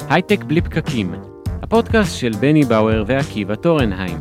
הייטק בלי פקקים, הפודקאסט של בני באואר ועקיבא טורנהיים.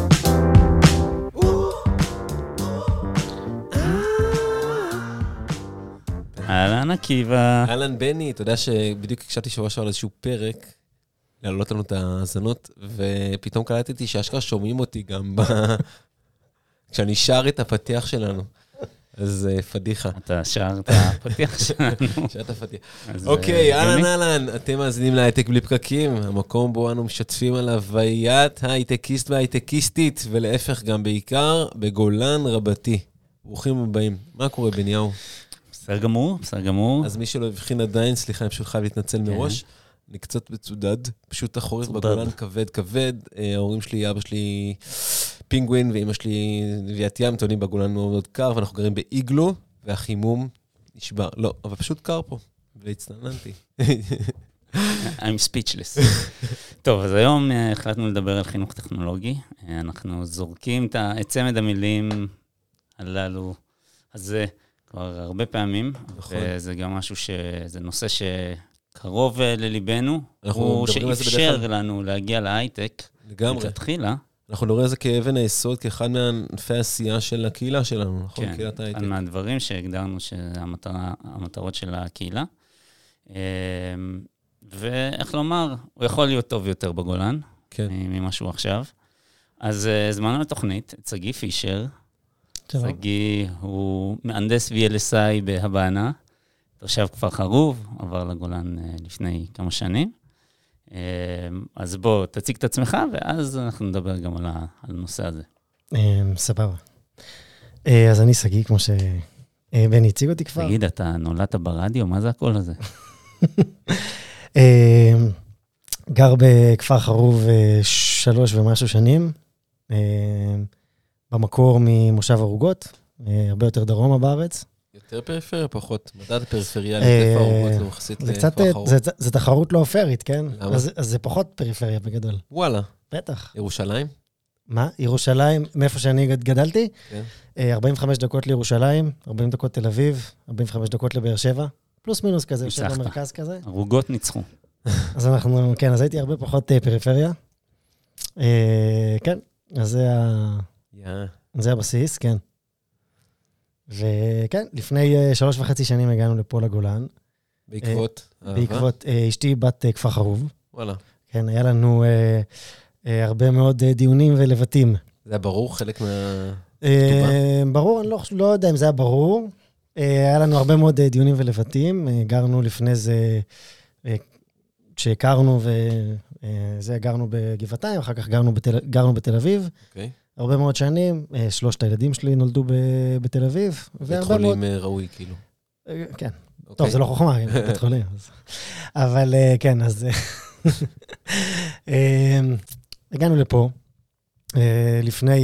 אהלן עקיבא. אהלן בני, אתה יודע שבדיוק הקשבתי שבוע שעבר על איזשהו פרק, להעלות לנו את ההאזנות, ופתאום קלטתי שאשכרה שומעים אותי גם כשאני שר את הפתיח שלנו. אז פדיחה. אתה שר את הפתיח שלנו. שר את הפתיח. אוקיי, אהלן, אתם מאזינים להייטק בלי פקקים, המקום בו אנו משתפים על הוויית ההייטקיסט וההייטקיסטית, ולהפך גם בעיקר בגולן רבתי. ברוכים הבאים. מה קורה בניהו? בסדר גמור. אז מי שלא הבחין עדיין, סליחה, אני פשוט חייב להתנצל מראש. אני קצת מצודד, פשוט החורף בגולן כבד. ההורים שלי, אבא שלי פינגווין, ואמא שלי נביאת ים, טוענים בגולן מאוד קר, ואנחנו גרים באיגלו, והחימום נשבר. לא, אבל פשוט קר פה, והצטננתי. I'm speechless. טוב, אז היום החלטנו לדבר על חינוך טכנולוגי. אנחנו זורקים את צמד המילים הללו, הזה, כבר הרבה פעמים, וזה גם משהו זה נושא שקרוב לליבנו, הוא שאפשר לנו להגיע להייטק, לגמרי. מתחילה. אנחנו נראה את זה כאבן היסוד, כאחד מענפי העשייה של הקהילה שלנו, נכון? כן, קהילת ההייטק. מהדברים שהגדרנו שהמטרות של הקהילה. ואיך לומר, הוא יכול להיות טוב יותר בגולן, ממשהו עכשיו. אז זמנו לתוכנית, שגיא פישר, שגיא הוא מהנדס VLSI בהבאנה, תושב כפר חרוב, עבר לגולן לפני כמה שנים. אז בוא, תציג את עצמך, ואז אנחנו נדבר גם על הנושא הזה. סבבה. אז אני שגיא, כמו שבני הציג אותי כבר. תגיד, אתה נולדת ברדיו? מה זה הכל הזה? גר בכפר חרוב 3 ומשהו שנים, במקור ממושב ערוגות, הרבה יותר דרומה בארץ. יותר פריפריה, פחות. מדד פריפריאלי, איפה ערוגות לא מחסית לכפר חרוב. זה תחרות לא אופרית, כן? למה? אז זה פחות פריפריה בגדול. וואלה. בטח. ירושלים? מה? ירושלים, מאיפה שאני גדלתי? כן. 45 דקות לירושלים, 40 דקות תל אביב, 45 דקות לבאר שבע, פלוס מינוס כזה, יושב במרכז כזה. ערוגות ניצחו. אז אנחנו, כן, אז הייתי הרבה פחות פריפריה. כן, אז זה הבסיס, כן. וכן, לפני 3.5 שנים הגענו לפה לגולן. בעקבות? בעקבות אשתי בת כפר חרוב. וואלה. כן, היה לנו הרבה מאוד דיונים ולבטים. זה היה ברור חלק ברור, אני לא יודע אם זה היה ברור. היה לנו הרבה מאוד דיונים ולבטים. גרנו לפני זה, כשהכרנו גרנו בגבעתיים, אחר כך גרנו בתל אביב. אוקיי. הרבה מאוד שנים, 3 הילדים שלי נולדו בתל אביב. בית חולים ראוי, כאילו. כן. טוב, זה לא חוכמה, בית חולים. אבל כן, אז הגענו לפה, לפני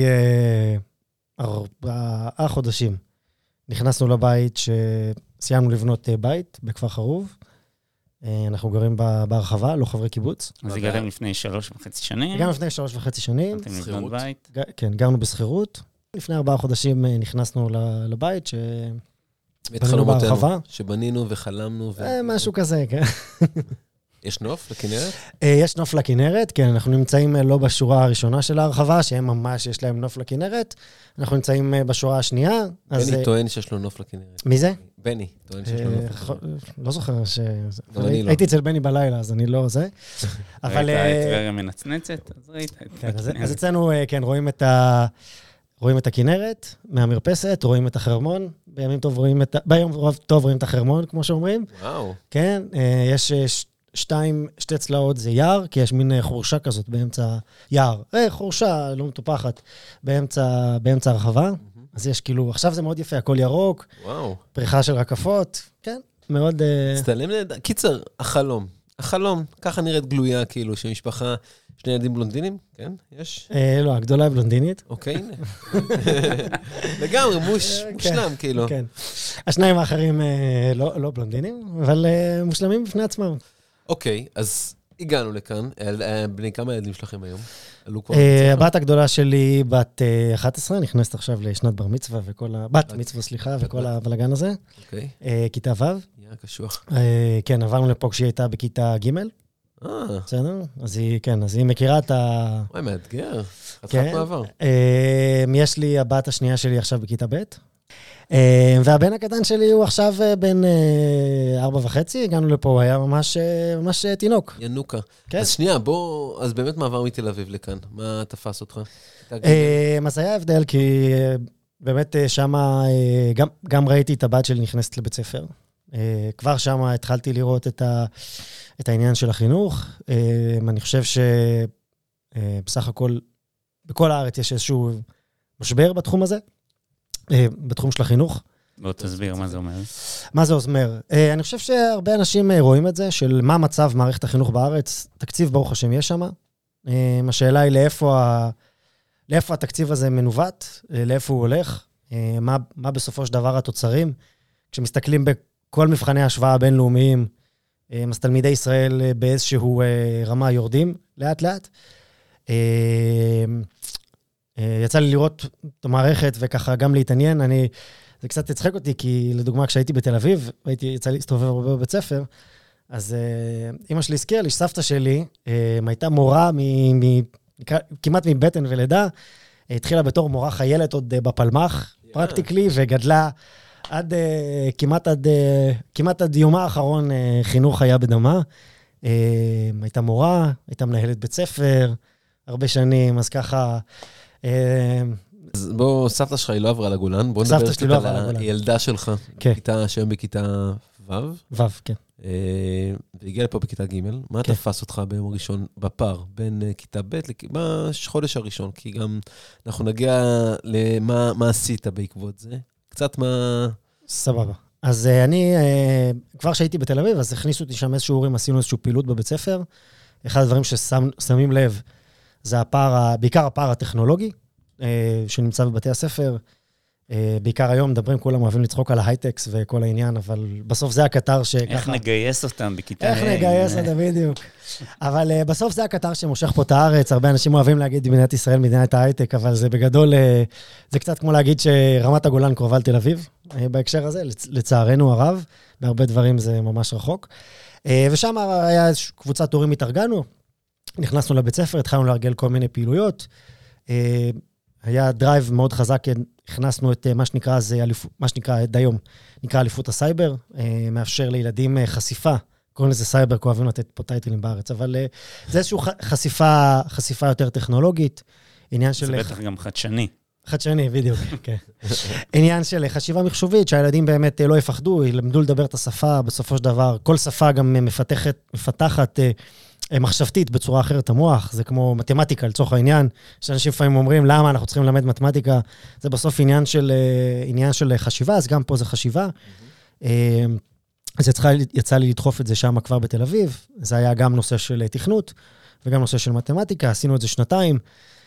4 חודשים, נכנסנו לבית, שסיימנו לבנות בית בכפר חרוב, אנחנו גרים בהרחבה, לא חברי קיבוץ. אז הגעתם לפני 3.5 שנים? הגענו לפני 3.5 שנים. אתם לבנות בית? כן, גרנו בסחירות. לפני 4 חודשים נכנסנו לבית, שבנינו בהרחבה. שבנינו וחלמנו. משהו כזה, כן. יש נוף לכנרת? יש נוף לכנרת, כן, אנחנו נמצאים לא בשורה הראשונה של ההרחבה, שהם ממש יש להם נוף לכנרת. אנחנו נמצאים בשורה השנייה. בני טוען שיש לו נוף לכנרת. מי זה? בני טוען שיש לו נוף לכנרת. לא זוכר ש... הייתי אצל בני בלילה, אז אני לא זה. אבל... ראית טבריה מנצנצת, אז ראית. אז אצלנו, כן, רואים את הכנרת מהמרפסת, רואים את החרמון, ביום טוב רואים את החרמון, כמו שאומרים. וואו. כן, יש 2 צלעות זה יער, כי יש מין חורשה כזאת באמצע יער. חורשה לא מטופחת באמצע הרחבה. אז יש כאילו, עכשיו זה מאוד יפה, הכל ירוק. וואו. פריחה של רקפות. כן, מאוד... מצטלם לידה. קיצר, החלום. ככה נראית גלויה, כאילו, שמשפחה, 2 ילדים בלונדינים, כן? יש? לא, הגדולה היא בלונדינית. אוקיי, הנה. לגמרי, מושלם, כאילו. כן. 2 האחרים לא בלונדינים, אבל מושלמים בפני עצמם. אוקיי, אז הגענו לכאן. בני כמה ילדים שלכם היום? הבת הגדולה שלי, בת 11, נכנסת עכשיו לשנת בר מצווה וכל בת מצווה, סליחה, וכל הבלגן הזה. אוקיי. כיתה ו'. קשוח. כן, עברנו לפה כשהיא הייתה בכיתה ג'. בסדר? אז היא, כן, אז היא מכירה את ה... וואי, מאתגר. חתיכת מעבר. יש לי, הבת השנייה שלי עכשיו בכיתה ב', והבן הקטן שלי הוא עכשיו בן 4.5, הגענו לפה, הוא היה ממש תינוק. ינוקה. אז שנייה, אז באמת מעבר מתל אביב לכאן. מה תפס אותך? אז היה הבדל, כי באמת שמה, גם ראיתי את הבת שלי נכנסת לבית ספר. כבר שמה התחלתי לראות את העניין של החינוך. אני חושב שבסך הכל, בכל הארץ יש איזשהו משבר בתחום הזה. בתחום של החינוך. בוא תסביר מה זה אומר. מה זה אומר? אני חושב שהרבה אנשים רואים את זה, של מה מצב מערכת החינוך בארץ. תקציב ברוך השם יש שם. השאלה היא לאיפה התקציב הזה מנווט, לאיפה הוא הולך, מה בסופו של דבר התוצרים. כשמסתכלים בכל מבחני ההשוואה הבינלאומיים, אז תלמידי ישראל באיזשהו רמה יורדים לאט לאט. יצא לי לראות את המערכת וככה גם להתעניין. זה קצת הצחק אותי, כי לדוגמה, כשהייתי בתל אביב, יצא לי להסתובב הרבה בבית ספר, אז אמא שלי הזכירה לי, סבתא שלי הייתה מורה כמעט מבטן ולידה, התחילה בתור מורה חיילת עוד בפלמח, פרקטיקלי, וגדלה כמעט עד יומה האחרון חינוך היה בדמה. הייתה מורה, הייתה מנהלת בית ספר, הרבה שנים, אז ככה... אז בוא, סבתא שלך היא לא עברה לגולן, בוא נדבר קצת על הילדה שלך, שהיום בכיתה ו'. ו', כן. והגיעה לפה בכיתה ג', מה תפס אותך ביום הראשון בפער, בין כיתה ב' בחודש הראשון? כי גם אנחנו נגיע למה עשית בעקבות זה. קצת מה... סבבה. אז אני, כבר שהייתי בתל אביב, אז הכניסו אותי שם איזשהו הורים, עשינו איזשהו פעילות בבית ספר. אחד הדברים ששמים לב, זה בעיקר הפער הטכנולוגי, שנמצא בבתי הספר. בעיקר היום מדברים, כולם אוהבים לצחוק על ההייטקס וכל העניין, אבל בסוף זה הקטר שככה... איך נגייס אותם בכיתה? איך נגייס אותם, בדיוק. אבל בסוף זה הקטר שמושך פה את הארץ, הרבה אנשים אוהבים להגיד מדינת ישראל, מדינת ההייטק, אבל זה בגדול, זה קצת כמו להגיד שרמת הגולן קרובה לתל אביב, בהקשר הזה, לצערנו הרב, בהרבה דברים זה ממש רחוק. ושם היה קבוצת הורים התארגנו, נכנסנו לבית ספר, התחלנו להרגל כל מיני פעילויות, היה דרייב מאוד חזק, הכנסנו את מה שנקרא עד היום, נקרא אליפות הסייבר, מאפשר לילדים חשיפה, קוראים לזה סייבר, כואבים לתת פה טייטלים בארץ, אבל זה איזושהי חשיפה יותר טכנולוגית, עניין של... זה בטח גם חדשני. חדשני, בדיוק, כן. עניין של חשיבה מחשובית, שהילדים באמת לא יפחדו, ילמדו לדבר את השפה, בסופו של דבר, כל שפה גם מפתחת מחשבתית בצורה אחרת המוח, זה כמו מתמטיקה לצורך העניין, שאנשים לפעמים אומרים, למה אנחנו צריכים ללמד מתמטיקה, זה בסוף עניין של חשיבה, אז גם פה זה חשיבה. אז יצא לי לדחוף את זה שם כבר בתל אביב, זה היה גם נושא של תכנות, וגם נושא של מתמטיקה, עשינו את זה 2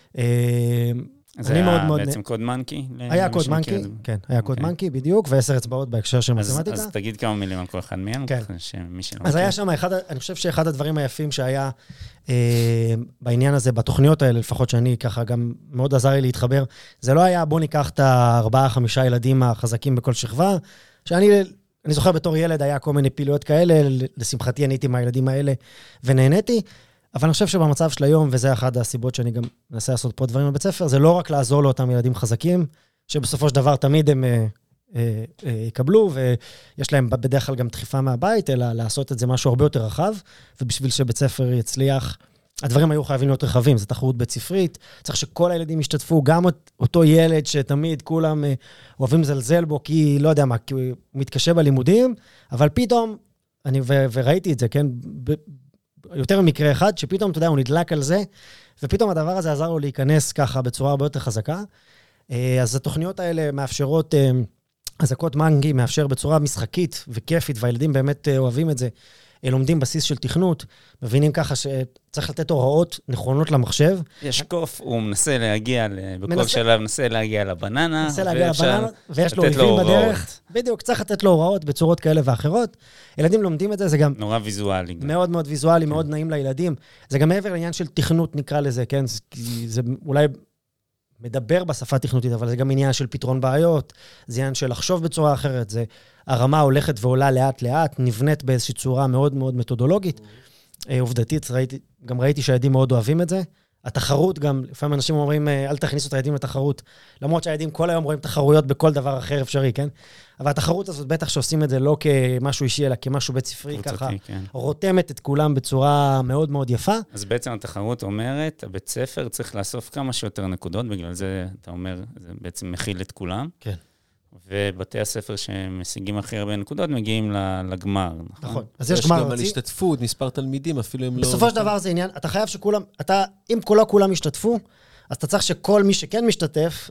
זה היה בעצם קוד מנקי? היה קוד מנקי, כן, היה קוד מנקי בדיוק, ו10 אצבעות בהקשר של מתמטיקה. אז תגיד כמה מילים על כל אחד מהם, אז היה שם, אני חושב שאחד הדברים היפים שהיה בעניין הזה, בתוכניות האלה, לפחות שאני ככה גם מאוד עזר לי להתחבר, זה לא היה בוא ניקח את 4-5 ילדים החזקים בכל שכבה, שאני זוכר בתור ילד היה כל מיני פעילויות כאלה, לשמחתי אני הייתי מהילדים האלה ונהניתי, אבל אני חושב שבמצב של היום, וזה אחת הסיבות שאני גם מנסה לעשות פה דברים בבית ספר, זה לא רק לעזור לאותם ילדים חזקים, שבסופו של דבר תמיד הם יקבלו, ויש להם בדרך כלל גם דחיפה מהבית, אלא לעשות את זה משהו הרבה יותר רחב, ובשביל שבית ספר יצליח, הדברים היו חייבים להיות רחבים, זו תחרות בית ספרית, צריך שכל הילדים ישתתפו, גם אותו ילד שתמיד כולם אוהבים לזלזל בו, כי לא יודע מה, כי הוא מתקשה בלימודים, אבל פתאום, וראיתי את זה, כן, יותר ממקרה אחד, שפתאום, אתה יודע, הוא נדלק על זה, ופתאום הדבר הזה עזר לו להיכנס ככה בצורה הרבה יותר חזקה. אז התוכניות האלה מאפשרות, הזקות מנגי מאפשר בצורה משחקית וכיפית, והילדים באמת אוהבים את זה, לומדים בסיס של תכנות, מבינים ככה שצריך לתת הוראות נכונות למחשב. יש קוף, הוא מנסה להגיע, בכל שלב מנסה להגיע לבננה, מנסה להגיע לבננה, ויש לו אויבים בדרך. בדיוק, צריך לתת לו הוראות בצורות כאלה ואחרות. ילדים לומדים את זה, זה גם... נורא ויזואלי. מאוד מאוד ויזואלי, מאוד נעים לילדים. זה גם מעבר לעניין של תכנות, נקרא לזה, כן? זה אולי מדבר בשפה תכנותית, אבל זה גם עניין של פתרון בעיות, זה עניין של לחשוב בצורה אחרת, זה הרמה הולכת ועולה לאט לאט, נבנית באיזושהי צורה מאוד מאוד מתודולוגית, עובדתית, גם ראיתי שהילדים מאוד אוהבים את זה. התחרות גם, לפעמים אנשים אומרים, אל תכניסו את הילדים לתחרות, למרות שהילדים כל היום רואים תחרויות בכל דבר אחר אפשרי, כן? אבל התחרות הזאת בטח שעושים את זה לא כמשהו אישי, אלא כמשהו בית ספרי, ככה, רותמת את כולם בצורה מאוד מאוד יפה. אז בעצם התחרות אומרת, הבית ספר צריך לאסוף כמה שיותר נקודות, בגלל זה, אתה אומר, זה בעצם מכיל את כולם. כן. ובתי הספר שמשיגים הכי הרבה נקודות מגיעים לגמר, נכון? אז יש גמר גם על השתתפות, מספר תלמידים, אפילו אם לא... בסופו של דבר זה עניין, אתה חייב שכולם, אם כולם ישתתפו, אז אתה צריך שכל מי שכן משתתף,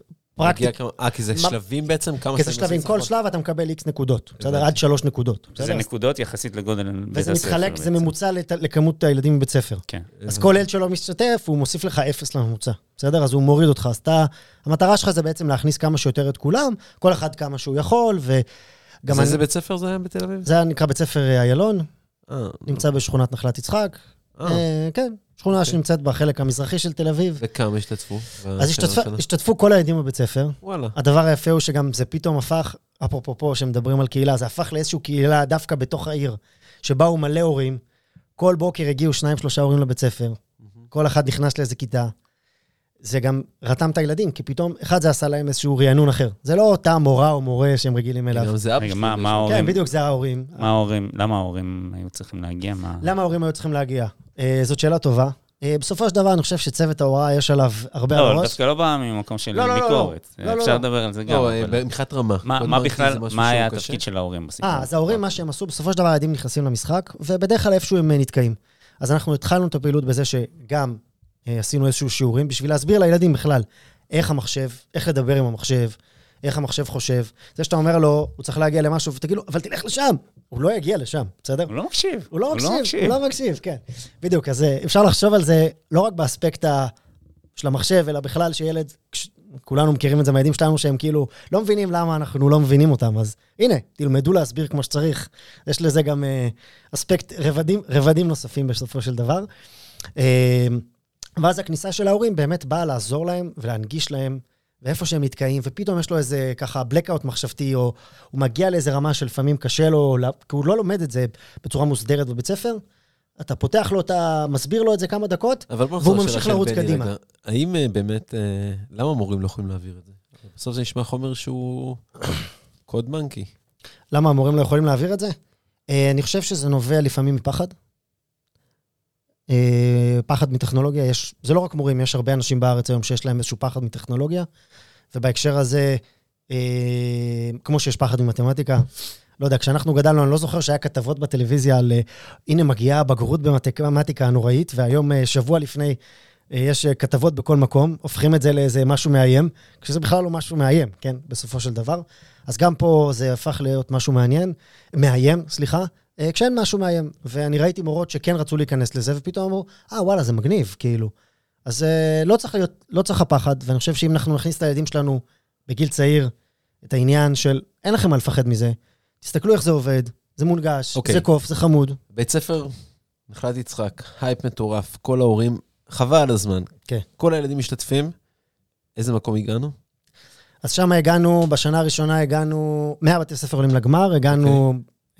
כי זה שלבים בעצם? כי זה שלבים, כל שלב אתה מקבל X נקודות, בסדר? עד 3 נקודות. זה נקודות יחסית לגודל בית הספר. וזה מתחלק, זה ממוצע לכמות הילדים בבית ספר. כן. אז כל ילד שלא משתתף, הוא מוסיף לך 0 לממוצע, בסדר? אז הוא מוריד אותך. אז המטרה שלך זה בעצם להכניס כמה שיותר את כולם, כל אחד כמה שהוא יכול, וגם... איזה בית ספר זה היה בתל אביב? זה נקרא בית ספר איילון, נמצא בשכונת נחלת יצחק. כן. שכונה שנמצאת בחלק המזרחי של תל אביב. וכמה השתתפו? אז השתתפו כל הילדים בבית ספר. וואלה. הדבר היפה הוא שגם זה פתאום הפך, אפרופו שמדברים על קהילה, זה הפך לאיזושהי קהילה דווקא בתוך העיר, שבאו מלא הורים, כל בוקר הגיעו 2-3 הורים לבית ספר, כל אחד נכנס לאיזה כיתה, זה גם רתם את הילדים, כי פתאום אחד זה עשה להם איזשהו רענון אחר. זה לא אותה מורה או מורה שהם רגילים אליו. מה ההורים? כן, בדיוק, זה ההורים. למה ההורים היו צריכים להגיע? למה ההורים היו צריכים להגיע? זאת שאלה טובה. בסופו של דבר, אני חושב שצוות ההוראה יש עליו הרבה הראש. לא, דווקא לא בא ממקום של ביקורת. אפשר לדבר על זה גם. לא, מבחינת רמה. מה בכלל, מה היה התפקיד של ההורים בסיפור? אז ההורים, מה שהם עשו, בסופו של דבר הילדים נכנסים למשחק, ובדרך כלל איפשהו הם נתקעים. אז אנחנו התחלנו את הפעילות בזה שגם עשינו איזשהו שיעורים, בשביל להסביר לילדים בכלל איך המחשב, איך לדבר עם המחשב, איך המחשב חושב. זה שאתה אומר לו, הוא צריך להגיע למשהו, ותגיד לו, אבל תלך לשם. הוא לא יגיע לשם, בסדר? הוא לא מקשיב. הוא לא מקשיב, כן. בדיוק, אז אפשר לחשוב על זה לא רק באספקט של המחשב, אלא בכלל שילד, כולנו מכירים את זה מהילדים שלנו, שהם כאילו לא מבינים למה אנחנו לא מבינים אותם. אז הנה, תלמדו להסביר כמו שצריך. יש לזה גם אספקט, רבדים נוספים בסופו של דבר. ואז הכניסה של ההורים באמת באה לעזור להם ולהנגיש להם ואיפה שהם נתקעים, ופתאום יש לו איזה ככה בלקאוט מחשבתי, או הוא מגיע לאיזה רמה שלפעמים קשה לו, כי הוא לא לומד את זה בצורה מוסדרת בבית ספר, אתה פותח לו, אתה מסביר לו את זה כמה דקות, והוא ממשיך לרוץ קדימה. האם באמת, למה מורים לא יכולים להעביר את זה? בסוף זה נשמע חומר שהוא קוד מנקי. למה המורים לא יכולים להעביר את זה? אני חושב שזה נובע לפעמים מפחד. פחד מטכנולוגיה, זה לא רק מורים, יש הרבה אנשים בארץ היום שיש להם איזשהו פחד מטכנולוגיה, ובהקשר הזה, כמו שיש פחד ממתמטיקה, לא יודע, כשאנחנו גדלנו, אני לא זוכר שהיה כתבות בטלוויזיה על, הנה מגיעה בגרות במתמטיקה הנוראית, והיום שבוע לפני, יש כתבות בכל מקום, הופכים את זה לאיזה משהו מאיים, כשזה בכלל לא משהו מאיים, כן, בסופו של דבר. אז גם פה זה הפך להיות משהו מאיים, כשאין משהו מאיים, ואני ראיתי מורות שכן רצו להיכנס לזה, ופתאום אמרו, וואלה, זה מגניב, כאילו. אז לא צריך הפחד, ואני חושב שאם אנחנו נכניס את הילדים שלנו בגיל צעיר, את העניין של, אין לכם מה לפחד מזה, תסתכלו איך זה עובד, זה מונגש, זה קוף, זה חמוד. בית ספר, נחלת יצחק, הייפ מטורף, כל ההורים, חבל על הזמן. כל הילדים משתתפים, איזה מקום הגענו? אז שם הגענו, בשנה הראשונה הגענו, 100 בתי ספר עולים לגמר, הגענו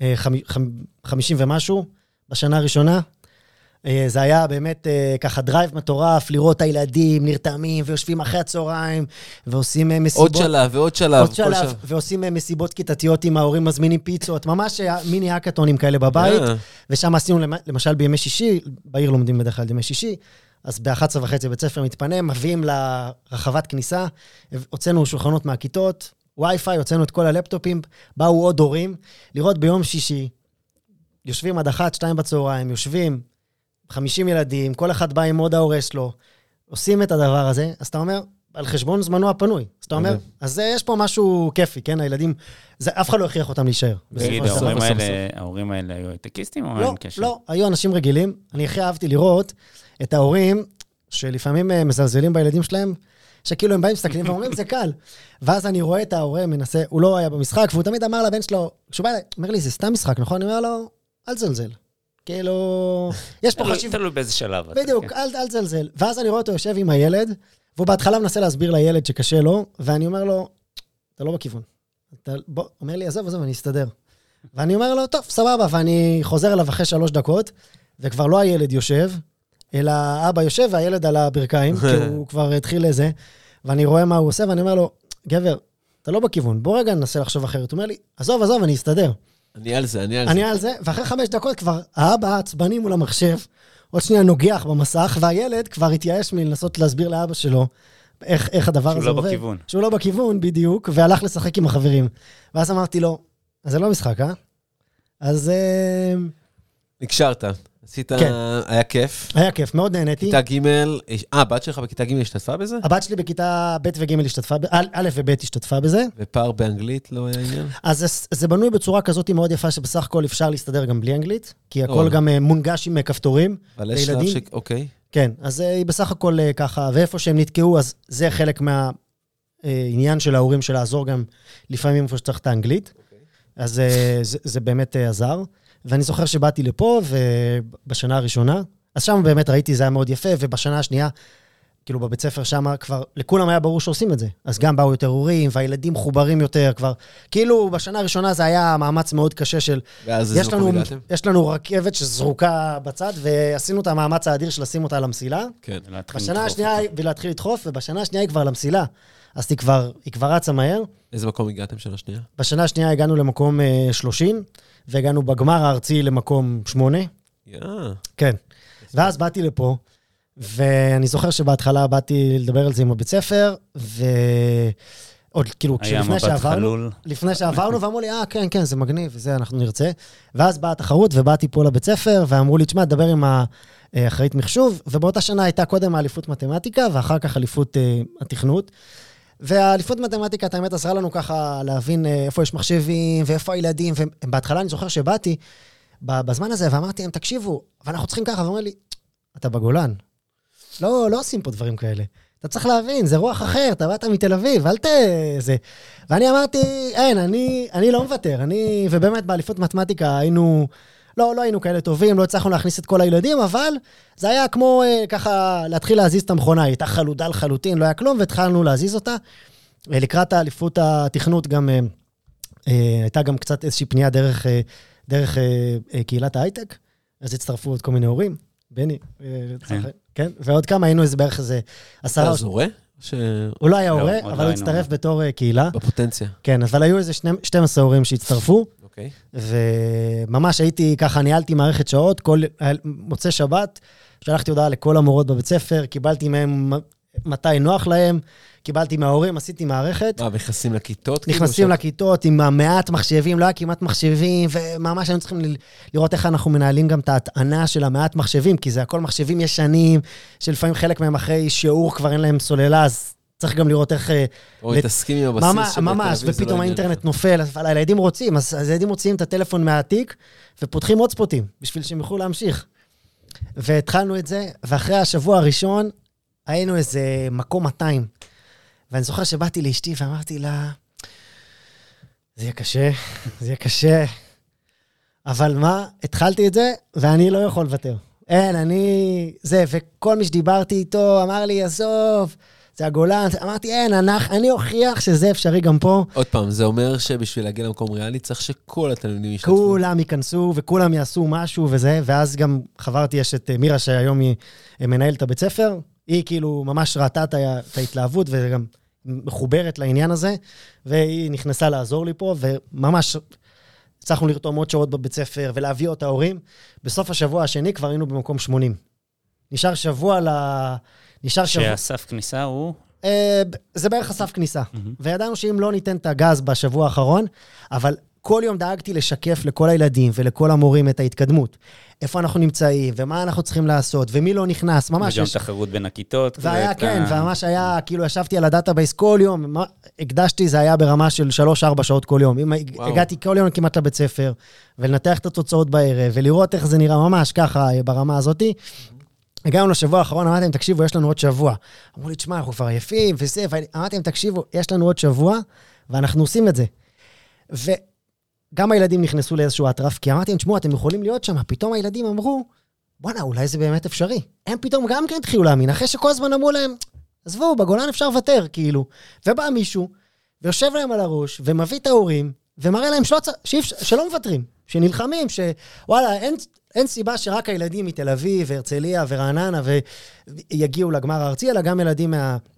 50 ומשהו בשנה הראשונה. זה היה באמת ככה דרייב מטורף, לראות את הילדים נרתמים ויושבים אחרי הצהריים, ועושים מסיבות. עוד שלב. ועושים מסיבות כיתתיות עם ההורים, מזמינים פיצות, ממש מיני האקתונים כאלה בבית, ושם עשינו למשל בימי שישי, בעיר לומדים בדרך כלל בימי שישי, אז ב-11:30 בית ספר מתפנה, מביאים לרחבת כניסה, הוצאנו שולחנות מהכיתות, וי-פיי, הוצאנו את כל הלפטופים, באו עוד הורים, לראות ביום שישי, יושבים עד 1-2 בצהריים, יושבים 50 ילדים, כל אחד בא עם עוד ההורה שלו, עושים את הדבר הזה, אז אתה אומר, על חשבון זמנו הפנוי. אז אתה אומר, אז יש פה משהו כיפי, כן? הילדים, אף אחד לא הכריח אותם להישאר. תגיד, ההורים האלה היו הייטקיסטים או אין קשר? לא, היו אנשים רגילים. אני הכי אהבתי לראות את ההורים שלפעמים מזלזלים בילדים שלהם, שכאילו הם באים מסתכלים ואומרים, זה קל. ואז אני רואה את ההורה מנסה, הוא לא היה במשחק, והוא תמיד אמר לבן שלו, כשהוא בא, אומר לי, זה סתם משחק, נכון? אני אומר לו, אל תזלזל. כאילו, יש פה חשיב... תלוי באיזה שלב. בדיוק, אל תזלזל. ואז אני רואה אותו יושב עם הילד, והוא בהתחלה מנסה להסביר לילד שקשה לו, ואני אומר לו, אתה לא בכיוון. בוא, אומר לי, עזוב, אני אסתדר. ואני אומר לו, טוב, סבבה, ואני חוזר אליו אחרי 3 דקות, וכבר לא הילד יושב, אלא אבא יושב והילד על הברכיים, כי הוא כבר התחיל לזה, ואני רואה מה הוא עושה, ואני אומר לו, גבר, אתה לא בכיוון, בוא רגע ננסה לחשוב אחרת. הוא אומר לי, עזוב, אני אסתדר. אני על זה, ואחרי 5 דקות כבר האבא עצבני מול המחשב, עוד שנייה נוגח במסך, והילד כבר התייאש מלנסות להסביר לאבא שלו, איך הדבר הזה עובד. שהוא לא בכיוון, בדיוק, והלך לשחק עם החברים. ואז אמרתי לו, אז זה לא משחק, אה? אז... נקשרת. עשית, היה כיף. היה כיף, מאוד נהניתי. כיתה ג' הבת שלך בכיתה ג' השתתפה בזה? הבת שלי בכיתה ב' וג' השתתפה, א' וב' השתתפה בזה. ופער באנגלית לא היה עניין? אז זה בנוי בצורה כזאת מאוד יפה, שבסך הכל אפשר להסתדר גם בלי אנגלית, כי הכל גם מונגש עם כפתורים. אבל יש שלב אוקיי. כן, אז היא בסך הכל ככה, ואיפה שהם נתקעו, אז זה חלק מהעניין של ההורים של לעזור גם לפעמים איפה שצריך את האנגלית. אז זה באמת עזר. ואני זוכר שבאתי לפה, ובשנה הראשונה, אז שם באמת ראיתי, זה היה מאוד יפה, ובשנה השנייה, כאילו בבית ספר שם כבר, לכולם היה ברור שעושים את זה. אז גם באו יותר הורים, והילדים חוברים יותר כבר. כאילו בשנה הראשונה זה היה מאמץ מאוד קשה של... יש לנו רכבת שזרוקה בצד, ועשינו את המאמץ האדיר של לשים אותה על המסילה. כן. בשנה השנייה, ולהתחיל לדחוף, ובשנה השנייה היא כבר על המסילה. אז היא כבר רצה מהר. איזה מקום הגעתם שנה שנייה? בשנה השנייה הגענו למקום 30, והגענו בגמר הארצי למקום 8. כן. ואז באתי לפה, ואני זוכר שבהתחלה באתי לדבר על זה עם הבית ספר, ועוד כאילו, לפני שעברנו, ואמרו לי, כן, זה מגניב, וזה אנחנו נרצה. ואז באה התחרות, ובאתי פה לבית ספר, ואמרו לי, תשמע, דבר עם האחראית מחשוב, ובאותה שנה הייתה קודם האליפות מתמטיקה, ואחר כך אליפות התכנות. והאליפות מתמטיקה, האמת, עזרה לנו ככה להבין איפה יש מחשבים, ואיפה הילדים, ובהתחלה אני זוכר שבאתי בזמן הזה, ואמרתי להם, תקשיבו, אבל אנחנו צריכים ככה, ואומר לי, אתה בגולן. לא עושים פה דברים כאלה. אתה צריך להבין, זה רוח אחר, אתה באת מתל אביב, אל זה. ואני אמרתי, אין, אני לא מוותר, ובאמת באליפות מתמטיקה היינו, לא היינו כאלה טובים, לא הצלחנו להכניס את כל הילדים, אבל זה היה כמו ככה להתחיל להזיז את המכונה, היא הייתה חלודה לחלוטין, לא היה כלום, והתחלנו להזיז אותה. לקראת האליפות התכנות גם, הייתה גם קצת איזושהי פנייה דרך קהילת ההייטק, אז הצטרפו עוד כל מיני הורים, בני, כן, ועוד כמה היינו איזה בערך איזה 10... אתה זורה? הוא לא היה הורה, אבל הוא הצטרף בתור קהילה. בפוטנציה. כן, אבל היו איזה 12 הורים שהצטרפו, וממש הייתי ככה, ניהלתי מערכת שעות, כל מוצא שבת, שלחתי הודעה לכל המורות בבית ספר, קיבלתי מהם מתי נוח להם, קיבלתי מההורים, עשיתי מערכת. נכנסים לכיתות? נכנסים לכיתות עם המעט מחשבים, לא היה כמעט מחשבים, וממש היינו צריכים לראות איך אנחנו מנהלים גם את ההטענה של המעט מחשבים, כי זה הכל מחשבים ישנים, שלפעמים חלק מהם אחרי שיעור כבר אין להם סוללה, אז צריך גם לראות איך... או מתעסקים עם הבסיס של ממש, ופתאום האינטרנט נופל, אבל הילדים רוצים, אז הילדים מוציאים את הטלפון מהעתיק, ופותחים עוד ספוטים, בשביל שהם יוכלו להמשיך. והתחלנו את זה, ואחרי השבוע הראשון, היינו איזה מקום 200. ואני זוכר שבאתי לאשתי ואמרתי לה, זה יהיה קשה. אבל מה, התחלתי את זה, ואני לא יכול לוותר. וכל מי שדיברתי איתו אמר לי, עזוב, זה הגולן. אמרתי, אני אוכיח שזה אפשרי גם פה. עוד פעם, זה אומר שבשביל להגיע למקום ריאלי, צריך שכל התלמידים ישתתפו. כולם ייכנסו, וכולם יעשו משהו וזה, ואז גם חברתי, יש את מירה שהיום היא מנהלת הבית ספר, היא כאילו ממש ראתה את ההתלהבות, וגם מחוברת לעניין הזה, והיא נכנסה לעזור לי פה, וממש הצלחנו לרתום עוד שעות בבית ספר, ולהביא אותה ההורים. בסוף השבוע השני כבר היינו במקום 80. נשאר שבוע שהסף כניסה הוא? זה בערך הסף כניסה. וידענו שאם לא ניתן את הגז בשבוע האחרון, אבל כל יום דאגתי לשקף לכל הילדים ולכל המורים את ההתקדמות. איפה אנחנו נמצאים, ומה אנחנו צריכים לעשות, ומי לא נכנס, ממש. וגם תחרות בין הכיתות. והיה, כן, וממש היה, כאילו ישבתי על הדאטאבייס כל יום, הקדשתי, זה היה ברמה של 3-4 שעות כל יום. הגעתי כל יום כמעט לבית ספר, ולנתח את התוצאות בערב, ולראות איך זה נראה ממש ככה ברמה הזאת. הגענו לשבוע האחרון, אמרתי להם, תקשיבו, יש לנו עוד שבוע. אמרו לי, תשמע, אנחנו כבר יפים, וזה, ואמרתי להם, תקשיבו, יש לנו עוד שבוע, ואנחנו עושים את זה. וגם הילדים נכנסו לאיזשהו אטרף, כי אמרתי להם, תשמעו, אתם יכולים להיות שם, פתאום הילדים אמרו, בוא'נה, אולי זה באמת אפשרי. הם פתאום גם כן התחילו להאמין, אחרי שכל הזמן אמרו להם, עזבו, בגולן אפשר לוותר, כאילו. ובא מישהו, ויושב להם על הראש, ומביא את ההורים, ומראה להם שלא מוותרים. שנלחמים, שוואלה, אין סיבה שרק הילדים מתל אביב, והרצליה ורעננה, ויגיעו לגמר הארצי, אלא גם ילדים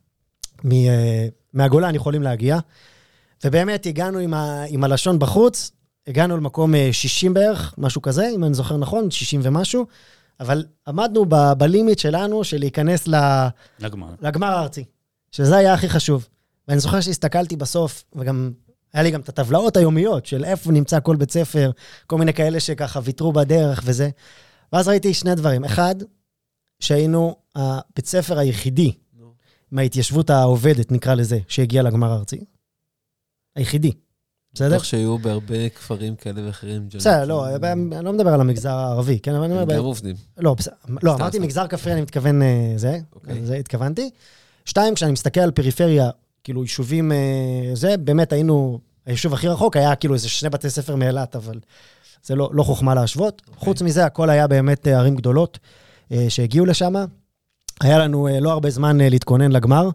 מהגולן יכולים להגיע. ובאמת הגענו עם הלשון בחוץ, הגענו למקום 60 בערך, משהו כזה, אם אני זוכר נכון, 60 ומשהו, אבל עמדנו בלימיט שלנו, של להיכנס לגמר הארצי, שזה היה הכי חשוב. ואני זוכר שהסתכלתי בסוף, וגם היה לי גם את הטבלאות היומיות, של איפה נמצא כל בית ספר, כל מיני כאלה שככה ויתרו בדרך וזה. ואז ראיתי שני דברים. אחד, שהיינו הבית ספר היחידי, מההתיישבות העובדת, נקרא לזה, שהגיע לגמר הארצי. היחידי. בסדר? בטוח שהיו בהרבה כפרים כאלה ואחרים. בסדר, לא, אני לא מדבר על המגזר הערבי, כן? הם גם עובדים. לא, אמרתי מגזר כפרי, אני מתכוון זה התכוונתי. 2, כשאני מסתכל על פריפריה, כאילו יישובים זה, באמת היינו, היישוב הכי רחוק היה כאילו איזה 2 בתי ספר מאילת, אבל זה לא חוכמה להשוות. חוץ מזה, הכל היה באמת ערים גדולות שהגיעו לשם. היה לנו לא הרבה זמן להתכונן לגמר.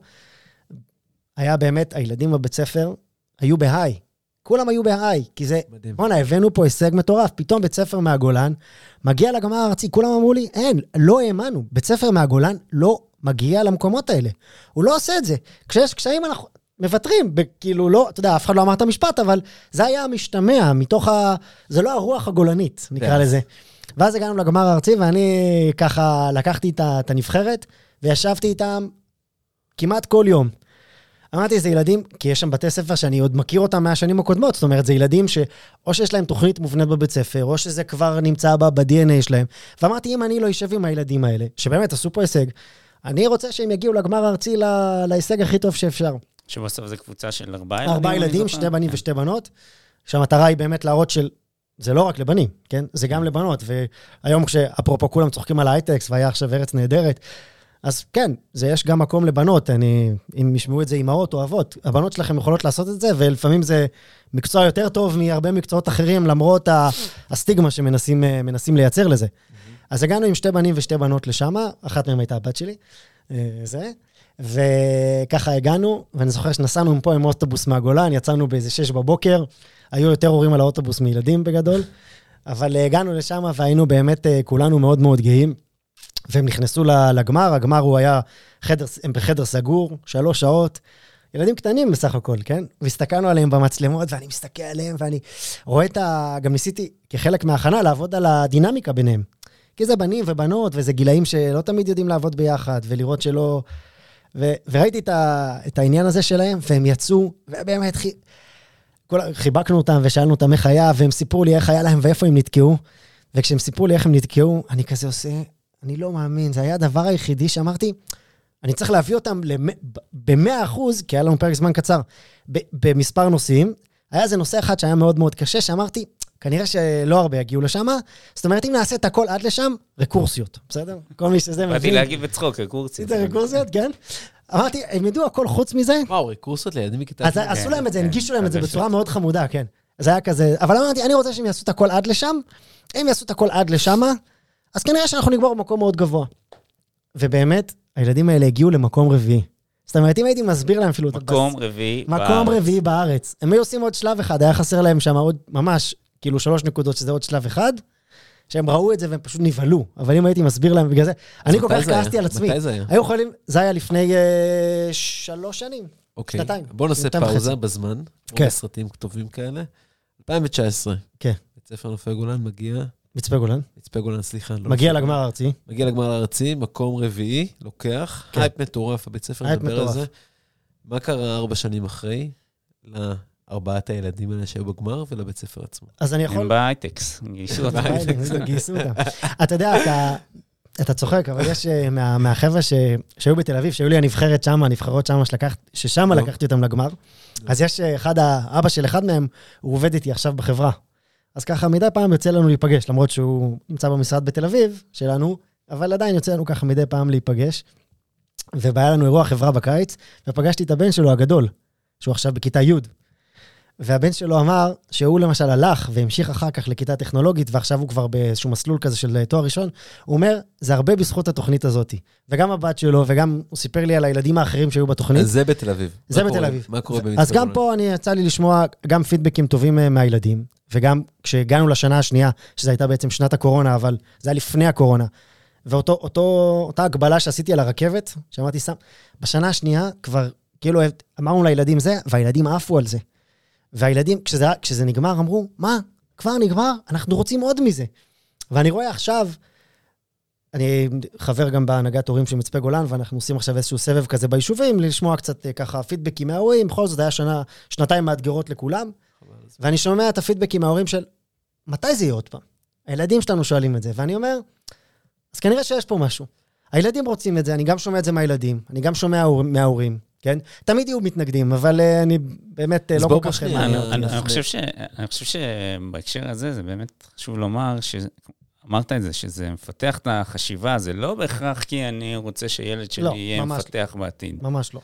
היה באמת, הילדים בבית ספר היו בהיי. כולם היו בהיי, כי זה, בוא'נה, הבאנו פה הישג מטורף, פתאום בית ספר מהגולן, מגיע לגמר הארצי, כולם אמרו לי, אין, לא האמנו, בית ספר מהגולן לא מגיע למקומות האלה. הוא לא עושה את זה. כשיש קשיים אנחנו מוותרים, כאילו לא, אתה יודע, אף אחד לא אמר את המשפט, אבל זה היה המשתמע, מתוך זה לא הרוח הגולנית, נקרא לזה. ואז הגענו לגמר הארצי, ואני ככה לקחתי את הנבחרת, וישבתי איתם כמעט כל יום. אמרתי, זה ילדים, כי יש שם בתי ספר שאני עוד מכיר אותם מהשנים הקודמות, זאת אומרת, זה ילדים שאו שיש להם תוכנית מובנית בבית ספר, או שזה כבר נמצא ב-DNA שלהם. ואמרתי, אם אני לא אשב עם הילדים האלה, שבאמת עשו פה הישג, אני רוצה שהם יגיעו לגמר הארצי להישג הכי טוב שאפשר. שבסוף זה קבוצה של 4 ילדים. 4 ילדים, 2 בנים ו2 בנות, שהמטרה היא באמת להראות זה לא רק לבנים, כן? זה גם לבנות, והיום כשאפרופו כולם צוחקים על ההייטקס, והיה עכשיו ארץ נהדרת, אז כן, יש גם מקום לבנות, אם ישמעו את זה אימהות או אבות, הבנות שלכם יכולות לעשות את זה, ולפעמים זה מקצוע יותר טוב מהרבה מקצועות אחרים, למרות הסטיגמה שמנסים לייצר לזה. אז הגענו עם 2 בנים ו2 בנות לשם, אחת מהם הייתה הבת שלי, וככה הגענו, ואני זוכר שנסענו פה עם אוטובוס מהגולן, יצאנו באיזה 6 בבוקר, היו יותר הורים על האוטובוס מילדים בגדול, אבל הגענו לשם והיינו באמת כולנו מאוד מאוד גאים, והם נכנסו לגמר, הגמר הוא היה הם בחדר סגור, 3 שעות, ילדים קטנים בסך הכל, כן? והסתכלנו עליהם במצלמות, ואני מסתכל עליהם, ואני רואה גם ניסיתי כחלק מההכנה לעבוד על הדינמיקה ביניהם, כי זה בנים ובנות, וזה גילאים שלא תמיד יודעים לעבוד ביחד, ולראות שלא... וראיתי את העניין הזה שלהם, והם יצאו, ובאמת חיבקנו אותם, ושאלנו אותם איך היה, והם סיפרו לי איך היה להם, ואיפה הם נתקעו, וכשהם סיפרו לי איך הם נתקעו, אני כזה עושה... אני לא מאמין, זה היה הדבר היחידי שאמרתי, אני צריך להביא אותם ב-100%, כי היה לנו פרק זמן קצר, במספר נושאים, היה איזה נושא אחד שהיה מאוד מאוד קשה, שאמרתי, כנראה שלא הרבה יגיעו לשם, זאת אומרת, אם נעשה את הכל עד לשם, רקורסיות, בסדר? כל מי שזה מבין. באתי להגיד בצחוק, רקורסיות. זה רקורסיות, כן? אמרתי, הם ידעו הכל חוץ מזה. וואו, רקורסיות לידים מכיתה. אז עשו להם את זה, הנגישו להם את זה בצורה מאוד חמודה, כן. זה היה כזה, אבל אמרתי, אני רוצה שהם יעשו את הכל עד לשם, הם יעשו את הכל עד לשם, אז כנראה שאנחנו נגמור במקום מאוד גבוה. ובאמת, הילדים האלה הגיעו למקום רביעי. זאת אומרת, אם הייתי מסביר להם אפילו... מקום רביעי בארץ. מקום רביעי בארץ. הם היו עושים עוד שלב אחד, היה חסר להם שם עוד ממש, כאילו 3 נקודות, שזה עוד שלב אחד, שהם ראו את זה והם פשוט נבהלו. אבל אם הייתי מסביר להם בגלל זה, אני כל כך כעסתי על עצמי. מתי זה היה? היו יכולים, זה היה לפני 3 שנים. אוקיי. 2. בואו נעשה פאוזה בזמן. כן. בסרטים כתובים כאלה. 2019. כן. בית ספר נופי גולן מגיע... מצפה גולן. מצפה גולן, סליחה. מגיע לגמר הארצי. מגיע לגמר הארצי, מקום רביעי, לוקח. הייפ מטורף, הבית ספר מדבר על זה. מה קרה 4 שנים אחרי? 4 הילדים האלה שהיו בגמר ולבית ספר עצמו. אז אני יכול... הם בהייטקס, גייסו אותם. גייסו אותם. אתה יודע, אתה צוחק, אבל יש מהחבר'ה שהיו בתל אביב, שהיו לי הנבחרת שם, הנבחרות שם, ששם לקחתי אותם לגמר. אז יש אבא של אחד מהם, הוא עובד איתי עכשיו בחברה. אז ככה מדי פעם יוצא לנו להיפגש, למרות שהוא נמצא במשרד בתל אביב שלנו, אבל עדיין יוצא לנו ככה מדי פעם להיפגש. ובהיה לנו אירוע חברה בקיץ, ופגשתי את הבן שלו הגדול, שהוא עכשיו בכיתה י'. והבן שלו אמר שהוא למשל הלך והמשיך אחר כך לכיתה טכנולוגית, ועכשיו הוא כבר באיזשהו מסלול כזה של תואר ראשון, הוא אומר, זה הרבה בזכות התוכנית הזאת. וגם הבת שלו, וגם הוא סיפר לי על הילדים האחרים שהיו בתוכנית. אז זה בתל אביב. זה בתל אביב. מה קורה במצפה גולן? אז גם פה אני יצא לי לשמוע גם פידבקים טובים מהילדים, וגם כשהגענו לשנה השנייה, שזו הייתה בעצם שנת הקורונה, אבל זה היה לפני הקורונה, ואותה הגבלה שעשיתי על הרכבת, שאמרתי סתם, בשנה השנייה כבר, כאילו אמרנו לילדים זה, והילדים עפו על זה. והילדים, כשזה נגמר, אמרו, מה? כבר נגמר? אנחנו רוצים עוד מזה. ואני רואה עכשיו, אני חבר גם בהנהגת הורים של מצפה גולן, ואנחנו עושים עכשיו איזשהו סבב כזה ביישובים, לשמוע קצת ככה פידבקים מההורים, בכל זאת היה שנתיים מאתגרות לכולם, ואני שומע את הפידבקים מההורים של, מתי זה יהיה עוד פעם? הילדים שלנו שואלים את זה, ואני אומר, אז כנראה שיש פה משהו. הילדים רוצים את זה, אני גם שומע את זה מהילדים, אני גם שומע מההורים, כן? תמיד יהיו מתנגדים, אבל אני באמת לא כל כך... אני חושב שבהקשר הזה, זה באמת חשוב לומר אמרת את זה, שזה מפתח את החשיבה, זה לא בהכרח כי אני רוצה שילד שלי יהיה מפתח בעתיד. ממש לא.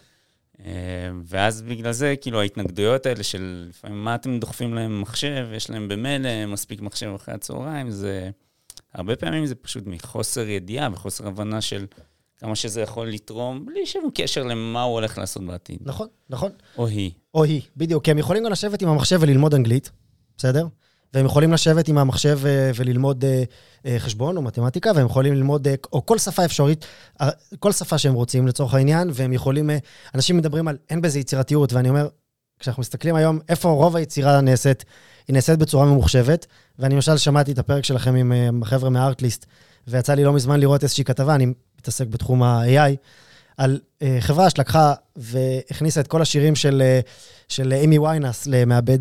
ואז בגלל זה, כאילו, ההתנגדויות האלה של לפעמים מה אתם דוחפים להם מחשב, יש להם במילא מספיק מחשב אחרי הצהריים, זה... הרבה פעמים זה פשוט מחוסר ידיעה וחוסר הבנה של כמה שזה יכול לתרום, בלי שום קשר למה הוא הולך לעשות בעתיד. נכון, נכון. או היא. או היא, בדיוק. כי הם יכולים גם לשבת עם המחשב וללמוד אנגלית, בסדר? והם יכולים לשבת עם המחשב וללמוד חשבון או מתמטיקה, והם יכולים ללמוד, או כל שפה אפשרית, כל שפה שהם רוצים לצורך העניין, והם יכולים, אנשים מדברים על, אין בזה יצירתיות, ואני אומר, כשאנחנו מסתכלים היום, איפה רוב היצירה נעשית, היא נעשית בצורה ממוחשבת, ואני למשל שמעתי את הפרק שלכם עם החבר'ה מהארטליסט, ויצא לי לא מזמן לראות איזושהי כתבה, אני מתעסק בתחום ה-AI, על חברה שלקחה והכניסה את כל השירים של אימי ויינס למעבד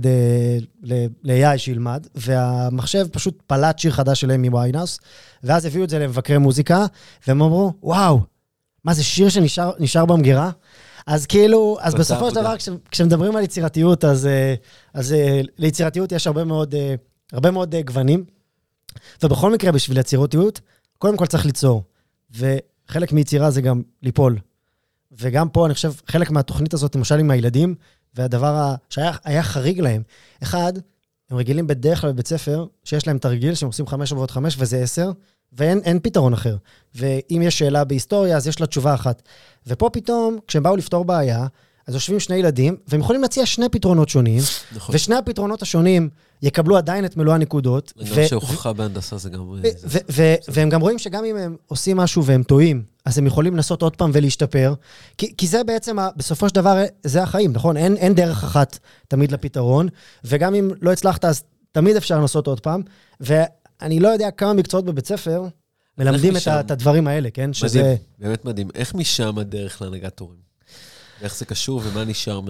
ל-AI שילמד, והמחשב פשוט פלט שיר חדש של אימי ויינס, ואז הביאו את זה למבקרי מוזיקה, והם אמרו, וואו, מה זה שיר שנשאר במגירה? אז כאילו, אז בסופו של דבר, כשמדברים על יצירתיות, אז ליצירתיות יש הרבה מאוד גוונים, ובכל מקרה בשביל יצירתיות, קודם כל צריך ליצור, וחלק מיצירה זה גם ליפול. וגם פה, אני חושב, חלק מהתוכנית הזאת, למשל עם הילדים, והדבר שהיה חריג להם, אחד, הם רגילים בדרך כלל בבית ספר, שיש להם תרגיל, שהם עושים 5 ועוד 5, וזה 10, ואין פתרון אחר. ואם יש שאלה בהיסטוריה, אז יש לה תשובה אחת. ופה פתאום, כשהם באו לפתור בעיה, אז יושבים שני ילדים, והם יכולים להציע 2 פתרונות שונים, נכון. ושני הפתרונות השונים יקבלו עדיין את מלוא הנקודות. גם שהוכחה בהנדסה זה גם... והם גם רואים שגם אם הם עושים משהו והם טועים, אז הם יכולים לנסות עוד פעם ולהשתפר, כי זה בעצם, בסופו של דבר, זה החיים, נכון? אין דרך אחת תמיד לפתרון, וגם אם לא הצלחת, אז תמיד אפשר לנסות עוד פעם, ואני לא יודע כמה מקצועות בבית ספר מלמדים את הדברים האלה, כן? מדהים, באמת מדהים. איך משם הדרך להנהגת הורים? ואיך זה קשור ומה נשאר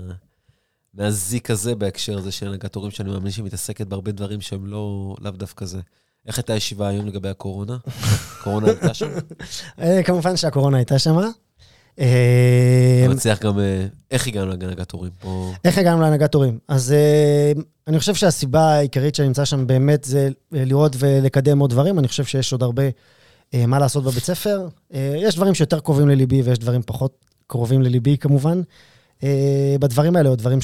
מהזיק הזה בהקשר הזה של הנהגת הורים, שאני מאמין שמתעסקת בהרבה דברים שהם לאו דווקא זה. איך הייתה הישיבה היום לגבי הקורונה? הקורונה הייתה שם? כמובן שהקורונה הייתה שם. אני מצליח גם, איך הגענו להנהגת הורים פה? איך הגענו להנהגת הורים? אז אני חושב שהסיבה העיקרית שאני נמצא שם באמת זה לראות ולקדם עוד דברים. אני חושב שיש עוד הרבה מה לעשות בבית ספר. יש דברים שיותר קרובים לליבי ויש דברים פחות קרובים לליבי כמובן. בדברים האלה, או דברים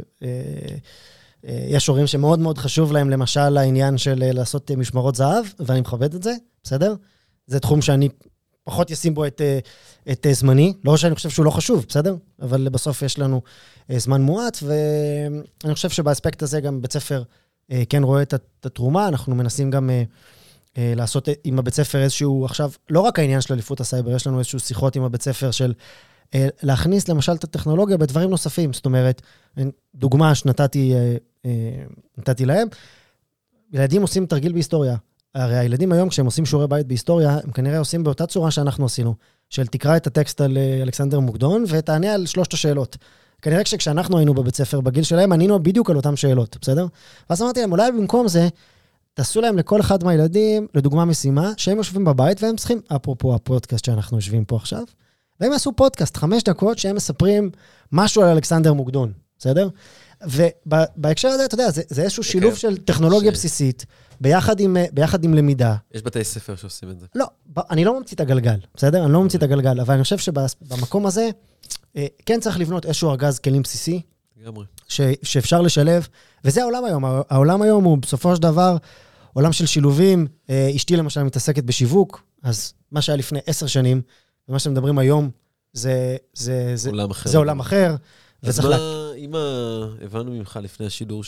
יש הורים שמאוד מאוד חשוב להם, למשל העניין של לעשות משמרות זהב, ואני מכבד את זה, בסדר? זה תחום שאני פחות ישים בו את זמני, לא שאני חושב שהוא לא חשוב, בסדר? אבל בסוף יש לנו זמן מועט, ואני חושב שבאספקט הזה גם בית ספר כן רואה את התרומה, אנחנו מנסים גם לעשות עם הבית ספר איזשהו, עכשיו, לא רק העניין של אליפות הסייבר, יש לנו איזשהו שיחות עם הבית ספר של להכניס למשל את הטכנולוגיה בדברים נוספים, זאת אומרת, דוגמה שנתתי להם, ילדים עושים תרגיל בהיסטוריה, הרי הילדים היום כשהם עושים שיעורי בית בהיסטוריה, הם כנראה עושים באותה צורה שאנחנו עשינו, של תקרא את הטקסט על אלכסנדר מוקדון, ותענה על 3 השאלות. כנראה כשאנחנו היינו בבית ספר בגיל שלהם, ענינו בדיוק על אותם שאלות, בסדר? ואז אמרתי להם, אולי במקום זה, תעשו להם לכל אחד מהילדים, לדוגמה משימה, שהם יושבים בבית, והם צריכים, אפרופו הפודקאסט שאנחנו יושבים פה עכשיו, והם יעשו פודקאסט, 5 דקות, שהם מספרים משהו על אלכסנדר מוקדון, בסדר? ובהקשר הזה, אתה יודע, זה איזשהו שילוב של טכנולוגיה בסיסית, ביחד עם למידה. יש בתי ספר שעושים את זה. לא, אני לא ממציא את הגלגל, בסדר? אני לא ממציא את הגלגל, אבל אני חושב שבמקום הזה, כן צריך לבנות איזשהו ארגז כלים בסיסי, שאפשר לשלב, וזה העולם היום. העולם היום הוא בסופו של דבר, עולם של שילובים, אשתי למשל מתעסקת בשיווק, אז מה שהיה לפני 10 שנים, ומה שמדברים היום, זה עולם אחר, אז מה, אם הבנו ממך לפני השידור,